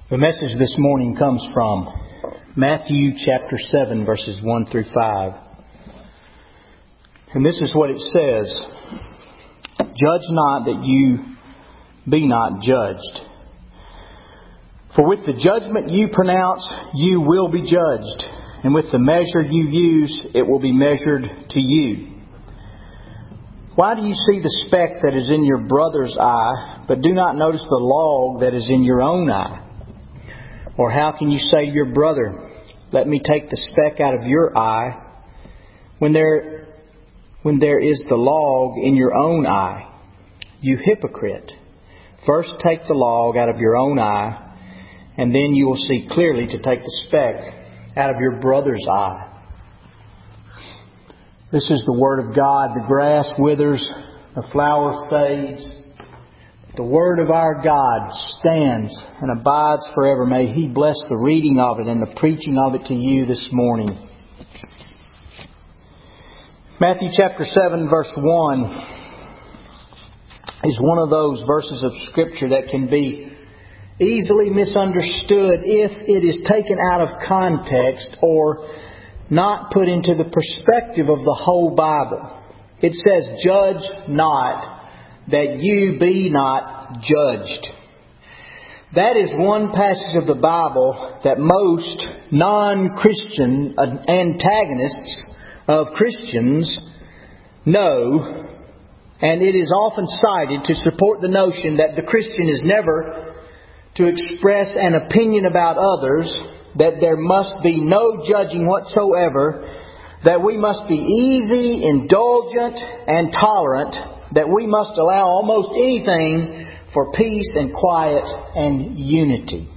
The message this morning comes from Matthew chapter 7, verses 1 through 5. And this is what it says: "Judge not that you be not judged. For with the judgment you pronounce, you will be judged. And with the measure you use, it will be measured to you. Why do you see the speck that is in your brother's eye, but do not notice the log that is in your own eye? Or how can you say to your brother, 'Let me take the speck out of your eye,' when there is the log in your own eye? You hypocrite! First take the log out of your own eye, and then you will see clearly to take the speck out of your brother's eye." This is the Word of God. The grass withers, the flower fades. The Word of our God stands and abides forever. May He bless the reading of it and the preaching of it to you this morning. Matthew chapter 7 verse 1 is one of those verses of Scripture that can be easily misunderstood if it is taken out of context or not put into the perspective of the whole Bible. It says, "Judge not that you be not judged." That is one passage of the Bible that most non-Christian antagonists of Christians know, and it is often cited to support the notion that the Christian is never to express an opinion about others, that there must be no judging whatsoever, that we must be easy, indulgent, and tolerant, that we must allow almost anything for peace and quiet and unity.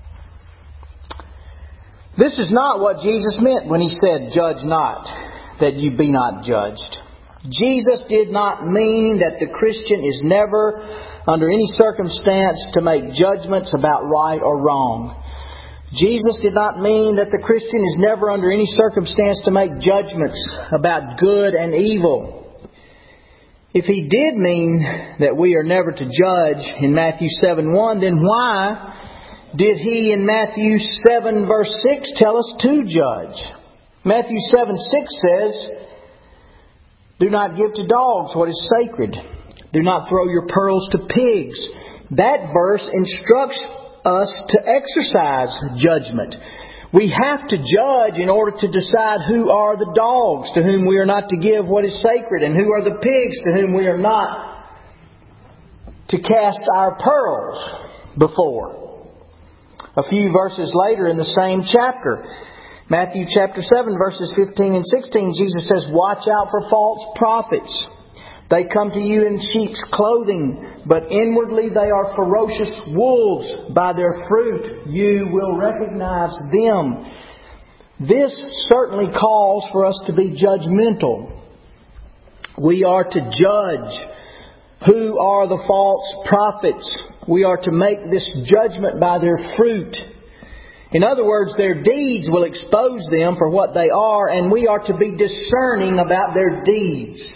This is not what Jesus meant when He said, "Judge not, that you be not judged." Jesus did not mean that the Christian is never, under any circumstance, to make judgments about right or wrong. Jesus did not mean that the Christian is never, under any circumstance, to make judgments about good and evil. If He did mean that we are never to judge in Matthew 7:1, then why did He in Matthew 7 verse 6 tell us to judge? Matthew 7:6 says, "Do not give to dogs what is sacred. Do not throw your pearls to pigs." That verse instructs us to exercise judgment. We have to judge in order to decide who are the dogs to whom we are not to give what is sacred, and who are the pigs to whom we are not to cast our pearls before. A few verses later in the same chapter, Matthew chapter 7 verses 15 and 16, Jesus says, "Watch out for false prophets. They come to you in sheep's clothing, but inwardly they are ferocious wolves. By their fruit you will recognize them." This certainly calls for us to be judgmental. We are to judge who are the false prophets. We are to make this judgment by their fruit. In other words, their deeds will expose them for what they are, and we are to be discerning about their deeds.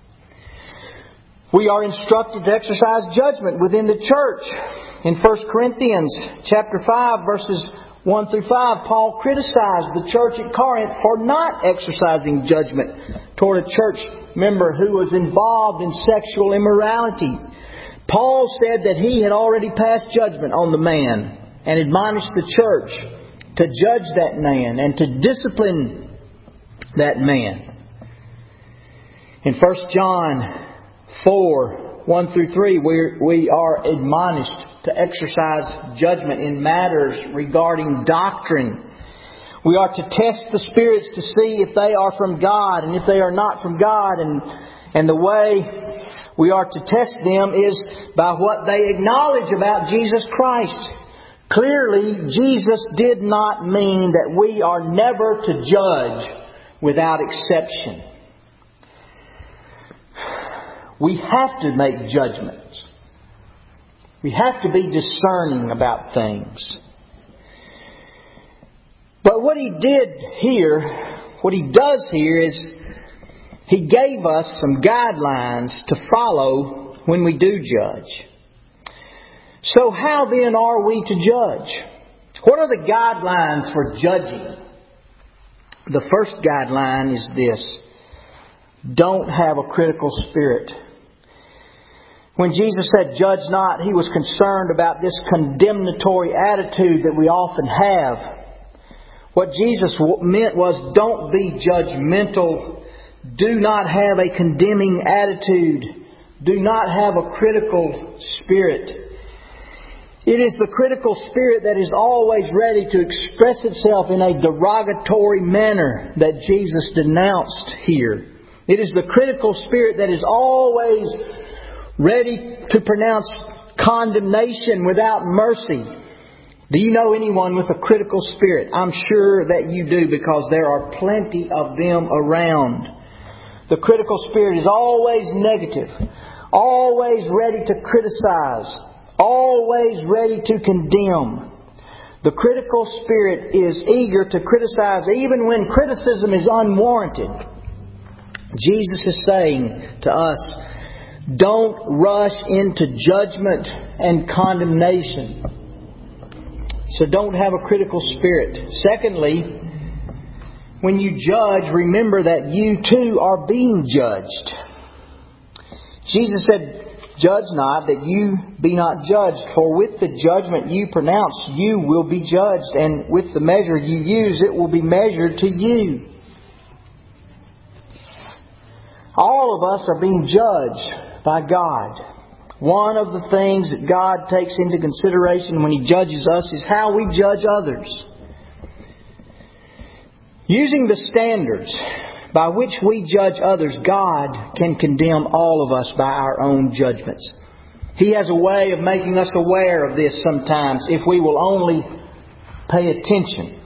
We are instructed to exercise judgment within the church. In 1 Corinthians chapter 5 verses 1 through 5, Paul criticized the church at Corinth for not exercising judgment toward a church member who was involved in sexual immorality. Paul said that he had already passed judgment on the man and admonished the church to judge that man and to discipline that man. In 1 John 4, 1 through 3, we are admonished to exercise judgment in matters regarding doctrine. We are to test the spirits to see if they are from God and if they are not from God. And the way we are to test them is by what they acknowledge about Jesus Christ. Clearly, Jesus did not mean that we are never to judge without exception. We have to make judgments. We have to be discerning about things. But what He did here, what He does here is He gave us some guidelines to follow when we do judge. So how then are we to judge? What are the guidelines for judging? The first guideline is this: don't have a critical spirit. When Jesus said, "Judge not," He was concerned about this condemnatory attitude that we often have. What Jesus meant was, don't be judgmental. Do not have a condemning attitude. Do not have a critical spirit. It is the critical spirit that is always ready to express itself in a derogatory manner that Jesus denounced here. It is the critical spirit that is always ready to pronounce condemnation without mercy. Do you know anyone with a critical spirit? I'm sure that you do, because there are plenty of them around. The critical spirit is always negative, always ready to criticize, always ready to condemn. The critical spirit is eager to criticize even when criticism is unwarranted. Jesus is saying to us, don't rush into judgment and condemnation. So don't have a critical spirit. Secondly, when you judge, remember that you too are being judged. Jesus said, "Judge not, that you be not judged. For with the judgment you pronounce, you will be judged. And with the measure you use, it will be measured to you." All of us are being judged by God. One of the things that God takes into consideration when He judges us is how we judge others. Using the standards by which we judge others, God can condemn all of us by our own judgments. He has a way of making us aware of this sometimes if we will only pay attention.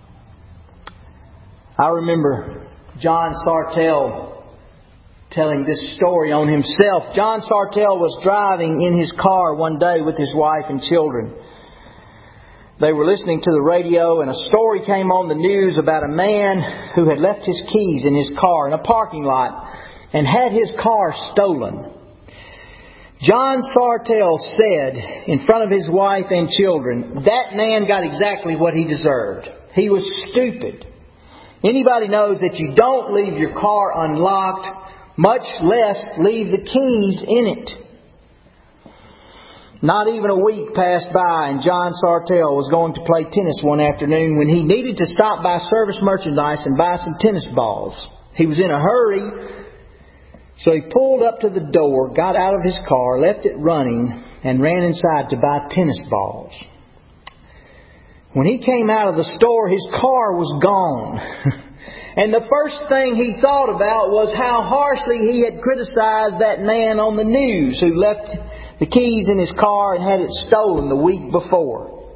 I remember John Sartell telling this story on himself. John Sartell was driving in his car one day with his wife and children. They were listening to the radio, and a story came on the news about a man who had left his keys in his car in a parking lot and had his car stolen. John Sartell said in front of his wife and children, that man got exactly what he deserved. He was stupid. Anybody knows that you don't leave your car unlocked, much less leave the keys in it. Not even a week passed by and John Sartell was going to play tennis one afternoon when he needed to stop by Service Merchandise and buy some tennis balls. He was in a hurry, so he pulled up to the door, got out of his car, left it running, and ran inside to buy tennis balls. When he came out of the store, his car was gone. And the first thing he thought about was how harshly he had criticized that man on the news who left the keys in his car and had it stolen the week before.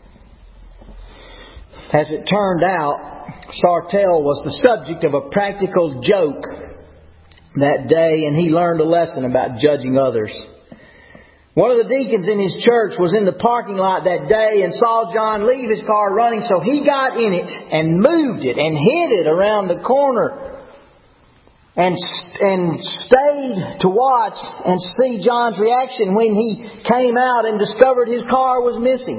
As it turned out, Sartell was the subject of a practical joke that day, and he learned a lesson about judging others. One of the deacons in his church was in the parking lot that day and saw John leave his car running, so he got in it and moved it and hid it around the corner and stayed to watch and see John's reaction when he came out and discovered his car was missing.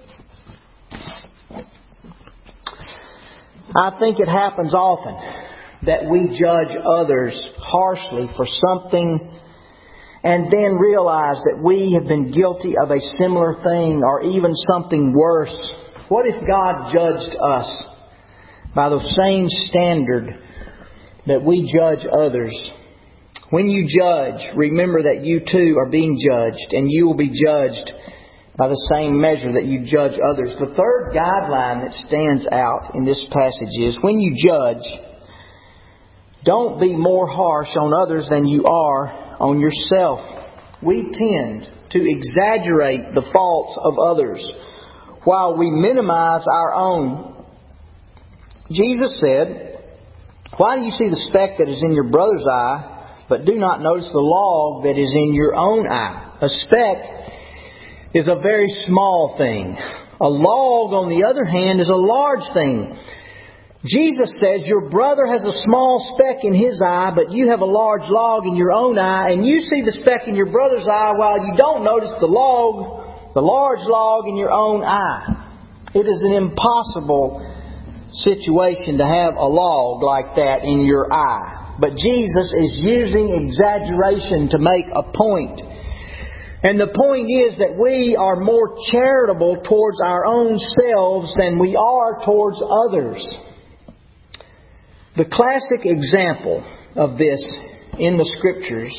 I think it happens often that we judge others harshly for something and then realize that we have been guilty of a similar thing or even something worse. What if God judged us by the same standard that we judge others? When you judge, remember that you too are being judged, and you will be judged by the same measure that you judge others. The third guideline that stands out in this passage is, when you judge, don't be more harsh on others than you are on yourself. We tend to exaggerate the faults of others while we minimize our own. Jesus said, "Why do you see the speck that is in your brother's eye, but do not notice the log that is in your own eye?" A speck is a very small thing. A log, on the other hand, is a large thing. Jesus says your brother has a small speck in his eye, but you have a large log in your own eye, and you see the speck in your brother's eye while you don't notice the large log in your own eye. It is an impossible situation to have a log like that in your eye. But Jesus is using exaggeration to make a point. And the point is that we are more charitable towards our own selves than we are towards others. The classic example of this in the Scriptures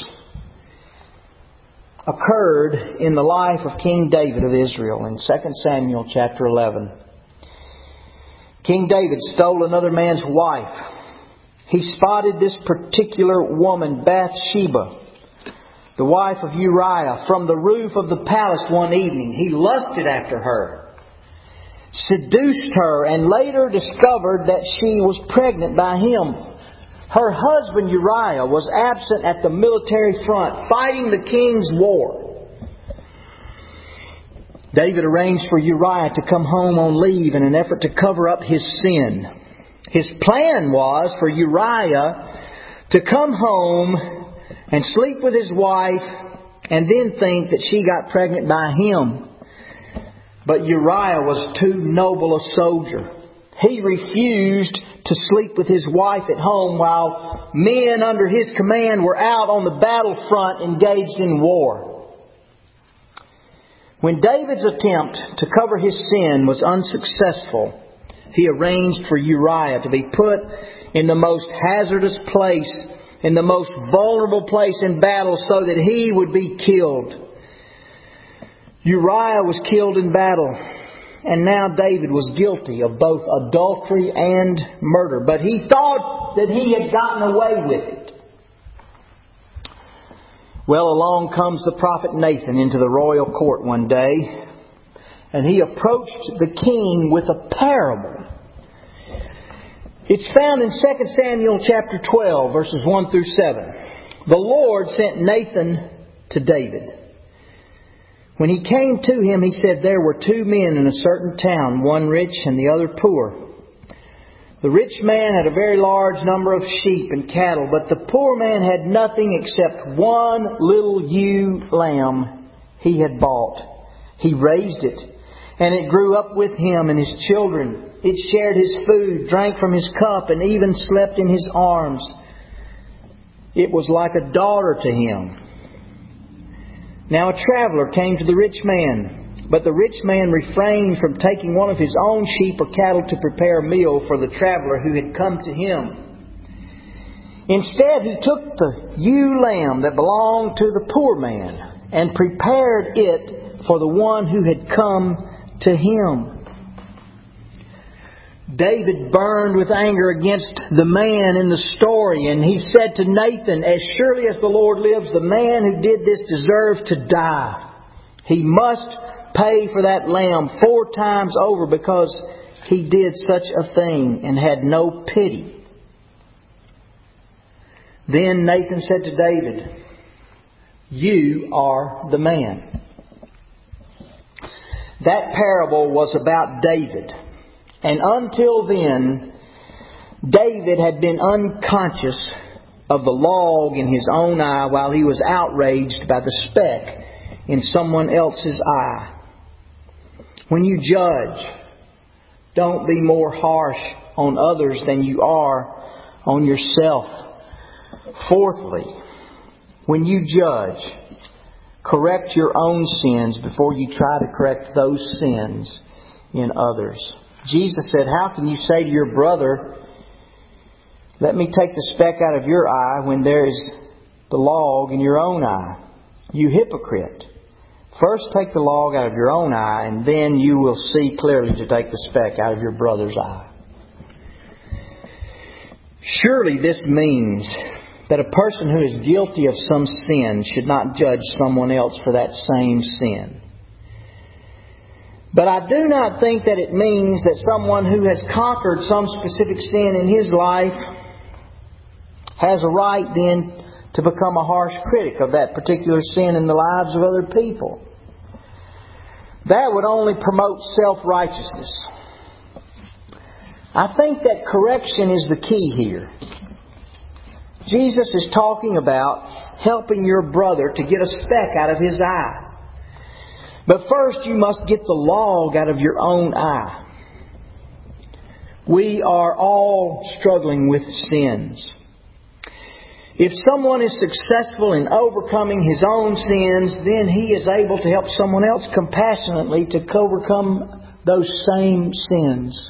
occurred in the life of King David of Israel in 2 Samuel chapter 11. King David stole another man's wife. He spotted this particular woman, Bathsheba, the wife of Uriah, from the roof of the palace one evening. He lusted after her, seduced her, and later discovered that she was pregnant by him. Her husband Uriah was absent at the military front, fighting the king's war. David arranged for Uriah to come home on leave in an effort to cover up his sin. His plan was for Uriah to come home and sleep with his wife and then think that she got pregnant by him. But Uriah was too noble a soldier. He refused to sleep with his wife at home while men under his command were out on the battlefront engaged in war. When David's attempt to cover his sin was unsuccessful, he arranged for Uriah to be put in the most hazardous place, in the most vulnerable place in battle, so that he would be killed. Uriah was killed in battle, and now David was guilty of both adultery and murder. But he thought that he had gotten away with it. Well, along comes the prophet Nathan into the royal court one day, and he approached the king with a parable. It's found in 2 Samuel chapter 12, verses 1 through 7. The Lord sent Nathan to David. When he came to him, he said, "There were two men in a certain town, one rich and the other poor. The rich man had a very large number of sheep and cattle, but the poor man had nothing except one little ewe lamb he had bought. He raised it, and it grew up with him and his children. It shared his food, drank from his cup, and even slept in his arms. It was like a daughter to him. Now a traveler came to the rich man, but the rich man refrained from taking one of his own sheep or cattle to prepare a meal for the traveler who had come to him. Instead, he took the ewe lamb that belonged to the poor man and prepared it for the one who had come to him." David burned with anger against the man in the story, and he said to Nathan, "As surely as the Lord lives, the man who did this deserves to die. He must pay for that lamb 4 times over because he did such a thing and had no pity." Then Nathan said to David, "You are the man." That parable was about David. And until then, David had been unconscious of the log in his own eye while he was outraged by the speck in someone else's eye. When you judge, don't be more harsh on others than you are on yourself. Fourthly, when you judge, correct your own sins before you try to correct those sins in others. Jesus said, "How can you say to your brother, 'Let me take the speck out of your eye,' when there is the log in your own eye? You hypocrite. First take the log out of your own eye, and then you will see clearly to take the speck out of your brother's eye." Surely this means that a person who is guilty of some sin should not judge someone else for that same sin. But I do not think that it means that someone who has conquered some specific sin in his life has a right then to become a harsh critic of that particular sin in the lives of other people. That would only promote self-righteousness. I think that correction is the key here. Jesus is talking about helping your brother to get a speck out of his eye. But first you must get the log out of your own eye. We are all struggling with sins. If someone is successful in overcoming his own sins, then he is able to help someone else compassionately to overcome those same sins.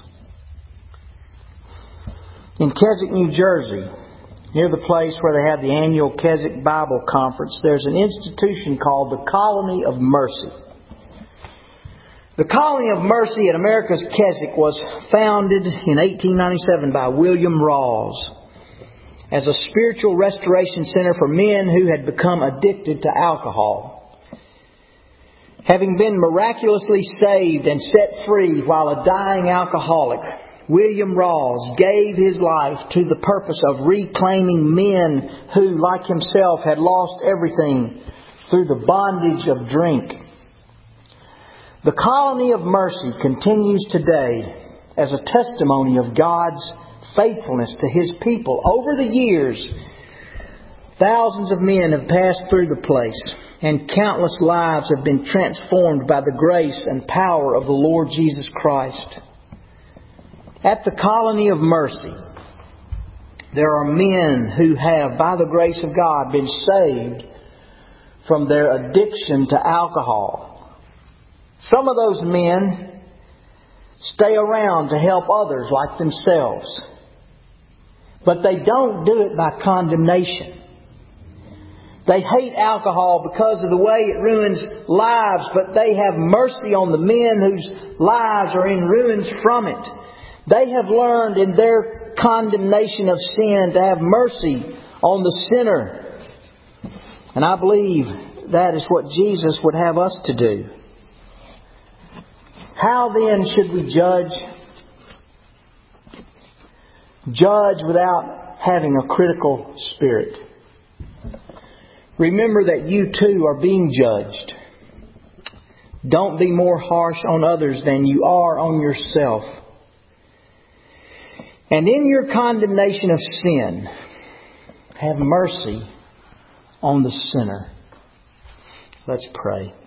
In Keswick, New Jersey, near the place where they have the annual Keswick Bible Conference, there's an institution called the Colony of Mercy. The Colony of Mercy at America's Keswick was founded in 1897 by William Rawls as a spiritual restoration center for men who had become addicted to alcohol. Having been miraculously saved and set free while a dying alcoholic, William Rawls gave his life to the purpose of reclaiming men who, like himself, had lost everything through the bondage of drink. The Colony of Mercy continues today as a testimony of God's faithfulness to His people. Over the years, thousands of men have passed through the place, and countless lives have been transformed by the grace and power of the Lord Jesus Christ. At the Colony of Mercy, there are men who have, by the grace of God, been saved from their addiction to alcohol. Some of those men stay around to help others like themselves. But they don't do it by condemnation. They hate alcohol because of the way it ruins lives, but they have mercy on the men whose lives are in ruins from it. They have learned in their condemnation of sin to have mercy on the sinner. And I believe that is what Jesus would have us to do. How then should we judge? Judge without having a critical spirit. Remember that you too are being judged. Don't be more harsh on others than you are on yourself. And in your condemnation of sin, have mercy on the sinner. Let's pray.